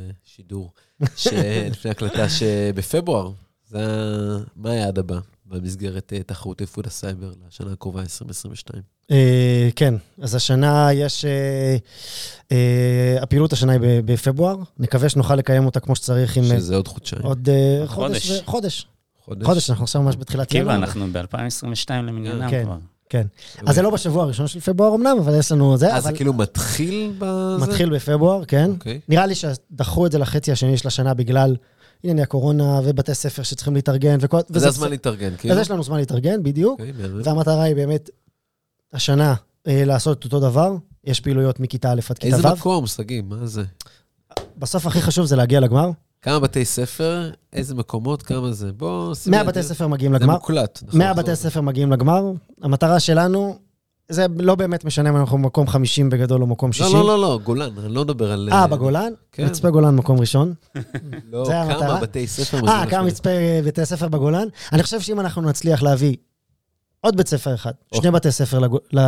לפני הקלטה שבפברואר, מה היעד הבא במסגרת תחרות איפוד הסייבר לשנה הקרובה 2022? כן, אז השנה יש, הפעילות השנה היא בפברואר, נקווה שנוכל לקיים אותה כמו שצריך. שזה עוד חודשיים. עוד חודש, אנחנו עכשיו ממש בתחילת ינואר. אנחנו ב-2022 למניינם כבר. כן, אז זה לא בשבוע הראשון של פברואר אמנם, אבל יש לנו זה. אז זה כאילו מתחיל בזה? מתחיל בפברואר, כן. נראה לי שדחו את זה לחצי השני של השנה בגלל ענייני הקורונה ובתי ספר שצריכים להתארגן. וזה הזמן להתארגן, כאילו? אז יש לנו זמן להתארגן, בדיוק. והמטרה היא באמת השנה לעשות אותו דבר. יש פעילויות מכיתה א' עד כיתה ו'. איזה מקום, סגי, מה זה? בסוף הכי חשוב זה להגיע לגמר. כמה בתי ספר, איזה מקומות, כמה זה? 100 בתי ספר מגיעים לגמר. זה מוקלט. 100 בתי ספר מגיעים לגמר. המטרה שלנו, זה לא באמת משנה אם אנחנו מקום 50 בגדול או מקום 60. לא, גולן, אני לא מדבר על... בגולן? מצפה גולן מקום ראשון. לא, כמה בתי ספר מגיעים לגמר. כמה מצפה בתי ספר בגולן. אני חושב שאם אנחנו נצליח להביא עוד בית ספר אחד, 2 בתי ספר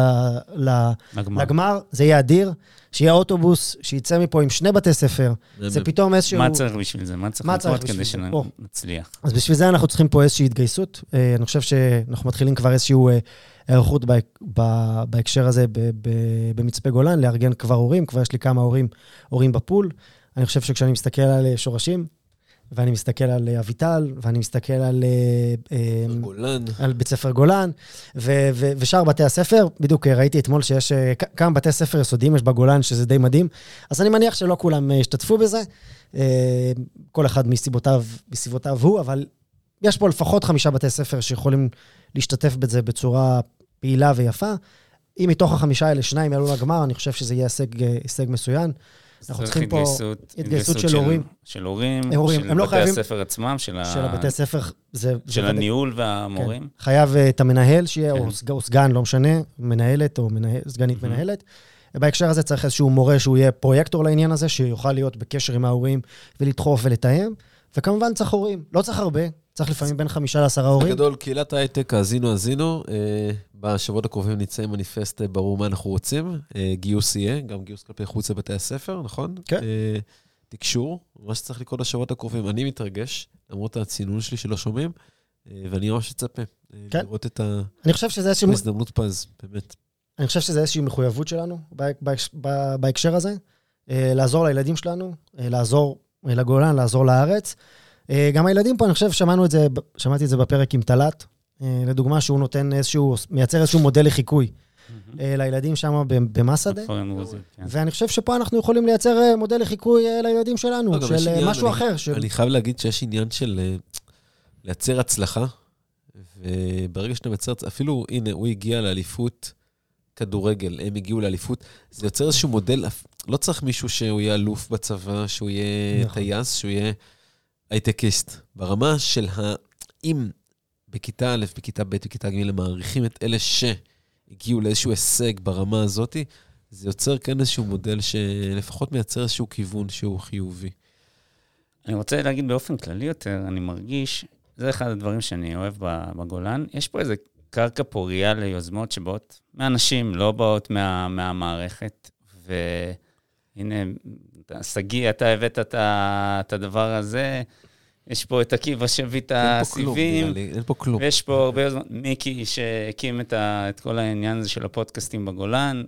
לגמר, זה יהיה אדיר, שיהיה אוטובוס, שיצא מפה עם 2 בתי ספר, זה פתאום איזשהו... מה צריך בשביל זה? מה צריך לקרות כדי שנצליח? אז בשביל זה אנחנו צריכים פה איזושהי התגייסות. אני חושב שאנחנו מתחילים כבר איזשהו הערכות בהקשר הזה במצפה גולן, לארגן כבר הורים, כבר יש לי כמה הורים בפול. אני חושב שכשאני מסתכל על שורשים, ואני מסתכל על אביטל, ואני מסתכל על בית ספר גולן, ושאר בתי הספר, בדיוק ראיתי אתמול שיש כמה בתי ספר יסודיים יש בגולן, שזה די מדהים, אז אני מניח שלא כולם השתתפו בזה, כל אחד מסיבותיו הוא, אבל יש פה לפחות 5 בתי ספר שיכולים להשתתף בזה בצורה פעילה ויפה. אם מתוך 5 האלה 2 יעלו לגמר, אני חושב שזה יהיה הישג מסוים. אנחנו צריכים פה התגייסות של הורים. של הורים, של בתי הספר עצמם, של הבתי ספר. של הניהול והמורים. חייב את המנהל שיהיה, או סגן, לא משנה, מנהלת או סגנית מנהלת. בהקשר הזה צריך איזשהו מורה שהוא יהיה פרויקטור לעניין הזה, שיוכל להיות בקשר עם ההורים ולדחוף ולתאם. וכמובן צריך הורים, לא צריך הרבה, צריך לפעמים בין 5 ל10 הורים. בגדול, קהילת ההייטק, האזינו. בשבועות הקרובים נצא עם מניפסט ברור מה אנחנו רוצים. גיוס יהיה, גם גיוס כלפי חוץ לבתי הספר, נכון? כן. תקשור, מה שצריך לקרות בשבועות הקרובים. אני מתרגש, למרות הצינון שלי שלא שומעים, ואני ממש אצפה. לראות את ההזדמנות פז, באמת. אני חושב שזה איזושהי מחויבות שלנו בהקשר הזה, לעזור לילדים שלנו, לעזור לגולן, לעזור לארץ. גם הילדים פה, אני חושב, שמעתי את זה בפרק עם תלת, לדוגמה שהוא מייצר איזשהו מודל לחיקוי לילדים שם במסעדה. ואני חושב שפה אנחנו יכולים לייצר מודל לחיקוי לילדים שלנו, של משהו אחר. אני חייב להגיד שיש עניין של לייצר הצלחה, וברגע שאתה מייצר, אפילו, הנה, הוא הגיע לאליפות כדורגל, הם הגיעו לאליפות, זה יוצר איזשהו מודל, לא צריך מישהו שהוא יהיה אלוף בצבא, שהוא יהיה טייס, שהוא יהיה הייטקיסט. ברמה של אם בכיתה א', בכיתה ב', בכיתה ג', מעריכים את אלה שהגיעו לאיזשהו הישג ברמה הזאת, זה יוצר כאן איזשהו מודל שלפחות מייצר איזשהו כיוון שהוא חיובי. אני רוצה להגיד באופן כללי יותר, אני מרגיש, זה אחד הדברים שאני אוהב בגולן, יש פה איזה קרקע פוריה ליוזמות שבאות מאנשים, לא באות מהמערכת, והנה, סגי, אתה הבאת את הדבר הזה, יש פה את עקיבא שהביא את הסיבים, אין פה כלום. ויש פה הרבה יוזמות, מיקי שהקים את כל העניין הזה של הפודקאסטים בגולן,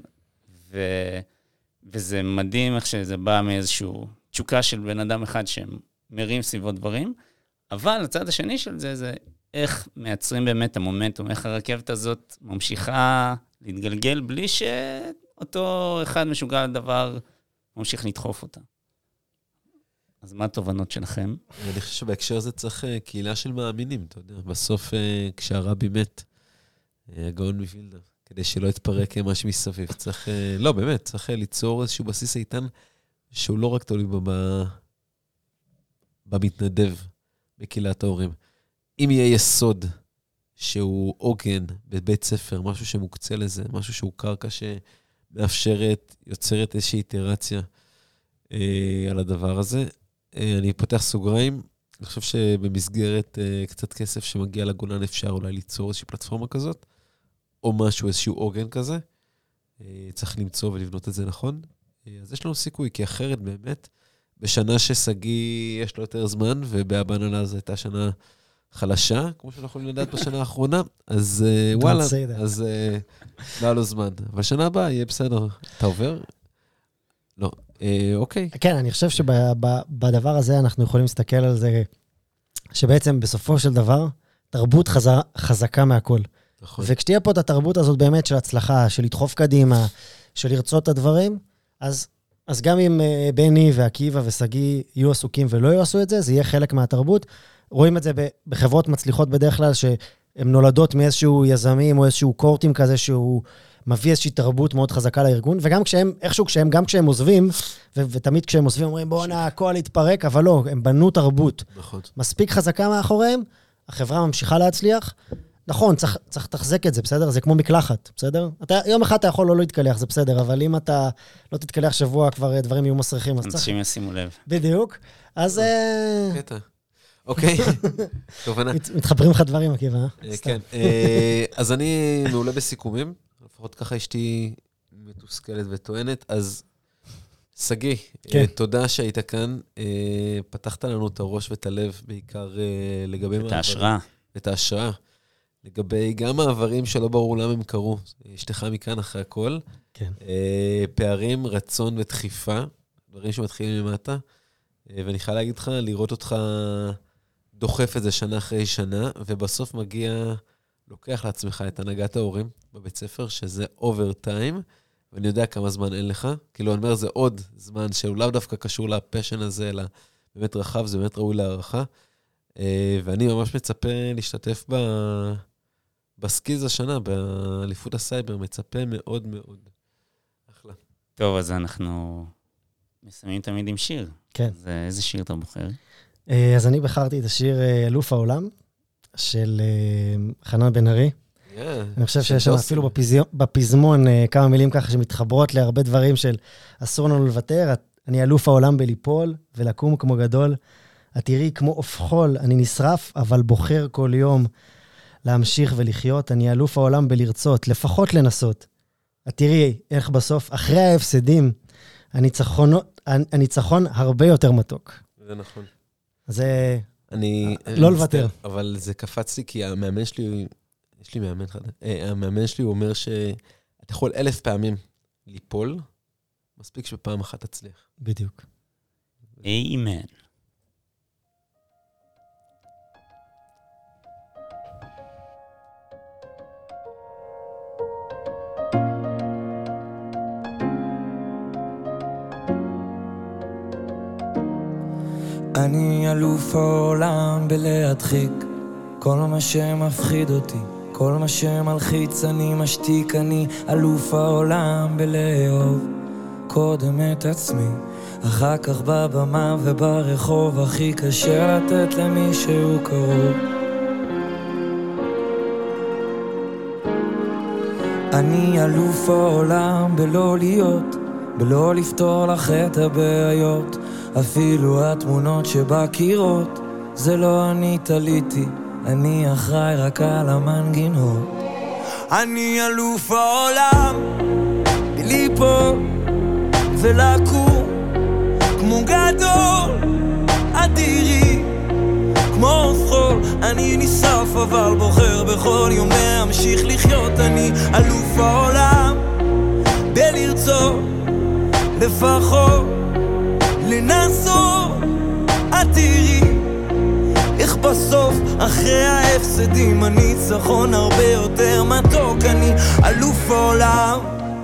וזה מדהים איך שזה בא מאיזשהו תשוקה של בן אדם אחד שמרים סביבו דברים, אבל הצד השני של זה, זה איך מייצרים באמת המומנטום, איך הרכבת הזאת ממשיכה להתגלגל, בלי שאותו אחד משוגע לדבר ממשיך לדחוף אותה. אז מה התובנות שלכם? אני חושב שבהקשר הזה צריך קהילה של מאמינים, אתה יודע. בסוף כשהרבי מת, הגאון מווילנה, כדי שלא יתפרק משהו מסביב, צריך, לא באמת, צריך ליצור איזשהו בסיס איתן, שהוא לא רק תולי במתנדב בקהילת ההורים. אם יהיה יסוד שהוא עוגן בבית ספר, משהו שמוקצה לזה, משהו שהוא קרקע שמאפשרת, יוצרת איזושהי איטרציה על הדבר הזה, אני פותח סוגריים, אני חושב שבמסגרת קצת כסף שמגיע לגולן אפשר אולי ליצור איזושהי פלטפורמה כזאת, או משהו, איזשהו עוגן כזה. צריך למצוא ולבנות את זה נכון. אז יש לנו סיכוי, כי אחרת באמת, בשנה שסגי יש לו יותר זמן, ובאבננה זו הייתה שנה חלשה, כמו שאנחנו יכולים לדעת בשנה האחרונה, אז וואלה, אז לא היה לו זמן. אבל שנה הבאה יהיה בסדר. אתה עובר? לא. אוקיי. כן, אני חושב שבדבר הזה אנחנו יכולים להסתכל על זה, שבעצם בסופו של דבר, תרבות חזקה מהכל. נכון. וכשתהיה פה את התרבות הזאת באמת של הצלחה, של לדחוף קדימה, של לרצות את הדברים, אז גם אם בני ועקיבא וסגי יהיו עסוקים ולא יעשו את זה, זה יהיה חלק מהתרבות. רואים את זה בחברות מצליחות בדרך כלל, שהן נולדות מאיזשהו יזמים או איזשהו קורטים כזה, שהוא מביא איזושהי תרבות מאוד חזקה לארגון, וגם כשהם, איכשהו כשהם עוזבים, ותמיד כשהם עוזבים אומרים, בואו הכל יתפרק, אבל לא, הם בנו תרבות. נכון. מספיק חזקה מאחוריהם, החברה ממשיכה להצליח, נכון, צריך לתחזק את זה, בסדר? זה כמו מקלחת, בסדר? יום אחד אתה יכול לא להתקלח, זה בסדר, אבל אם אתה לא תתקלח שבוע, כבר דברים יהיו מסריחים. אנשים ישימו לב. בדיוק. אז... קטע. אוקיי. תובנה. מתחברים לך דברים, עקיבא. כן. אז אני מעולה בסיכומים, לפחות ככה אשתי מתוסכלת וטוענת, אז סגי, תודה שהיית כאן, פתחת לנו את הראש ואת הלב, בעיקר לגבי... את ההשראה. את ההשראה. לגבי גם מעברים שלא ברור למה הם קרו. אשתך מכאן אחרי הכל. כן. פערים, רצון ודחיפה, דברים שמתחילים למטה. ואני חייב להגיד לך, לראות אותך דוחף את זה שנה אחרי שנה, ובסוף מגיע, לוקח לעצמך את הנהגת ההורים בבית ספר, שזה אוברטיים, ואני יודע כמה זמן אין לך. כאילו, אני אומר, זה עוד זמן שהוא לאו דווקא קשור לפשן הזה, אלא באמת רחב, זה באמת ראוי להערכה. ואני ממש מצפה להשתתף בסקיז השנה, באליפות הסייבר, מצפה מאוד מאוד. אחלה. טוב, אז אנחנו מסיימים תמיד עם שיר. כן. אז איזה שיר אתה בוחר? אז אני בחרתי את השיר אלוף העולם, של חנן בן ארי. אני חושב שיש שם אפילו בפזמון כמה מילים ככה שמתחברות להרבה דברים של אסור לנו לוותר, אני אלוף העולם בליפול ולקום כמו גדול, את תראי כמו אוף חול, אני נשרף, אבל בוחר כל יום להמשיך ולחיות, אני אלוף העולם בלרצות, לפחות לנסות. את תראי איך בסוף, אחרי ההפסדים, הניצחון הרבה יותר מתוק. זה נכון. זה לא לוותר. אבל זה קפץ לי, כי המאמן שלי, יש לי מאמן אחד, המאמן שלי הוא אומר שאת יכול 1000 פעמים ליפול, מספיק שבפעם אחת תצליח. בדיוק. אמן. אני אלוף העולם בלהדחיק כל מה שמפחיד אותי, כל מה שמלחיץ אני משתיק. אני אלוף העולם בלאהוב קודם את עצמי, אחר כך בבמה וברחוב הכי קשה לתת למישהו קרוב. אני אלוף העולם בלא להיות, בלא לפתור לך את הבעיות, אפילו התמונות שבקירות, זה לא אני תליתי, אני אחראי רק על המנגינות. אני אלוף העולם בליפול ולקום כמו גדול, אדירי כמו חול, אני נשרף אבל בוחר בכל יום להמשיך לחיות. אני אלוף העולם בלרצות, לפחות לנסות. את תראי איך בסוף אחרי ההפסדים הניצחון הרבה יותר מתוק. אני אלוף העולם.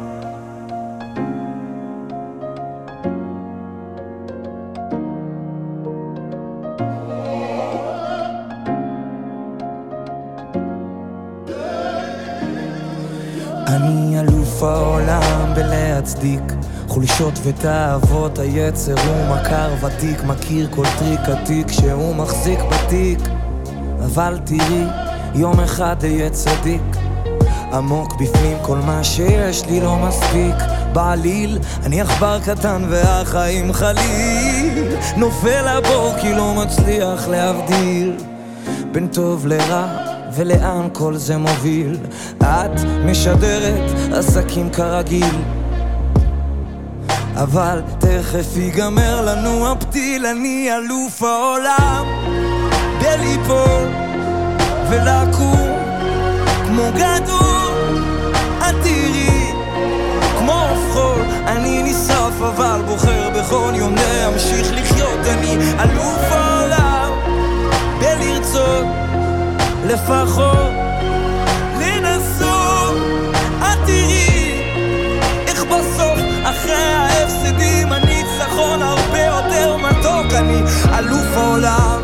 אני אלוף העולם בלהצדיק חולשות ותאוות היצר, הוא מכר ותיק, מכיר כל טריק עתיק שהוא מחזיק בתיק. אבל תראי, יום אחד יהיה צדיק, עמוק בפנים כל מה שיש לי לא מספיק. בעליל, אני עכבר קטן והחיים חליל, נופל לבור כי לא מצליח להבדיל בין טוב לרע, ולאן כל זה מוביל? את משדרת עסקים כרגיל, אבל תכף ייגמר לנו הפתיל. אני אלוף העולם בליפול ולקום כמו גדול, את תראי כמו חול. אני נשרף אבל בוחר בכל יום להמשיך לחיות. אני אלוף העולם בלרצות לפחות לנסות. את תראי איך בסוף אחרי ההפסדים הניצחון הרבה יותר מתוק. אני אלוף העולם.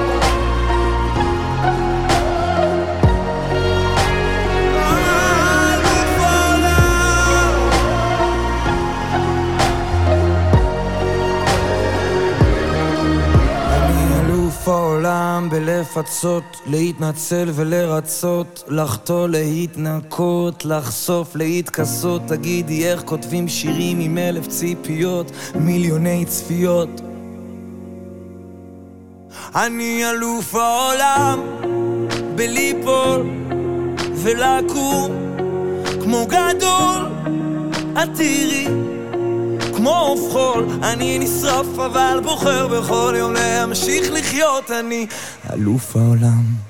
העולם בלפצות, להתנצל ולרצות, לחטוא להתנקות, לחשוף להתכסות. תגידי איך כותבים שירים עם 1000 ציפיות, מיליוני צפיות. אני אלוף העולם בליפול ולקום כמו גדול, את תראי כמו עוף חול. אני נשרף אבל בוחר בכל יום להמשיך לחיות. אני אלוף העולם.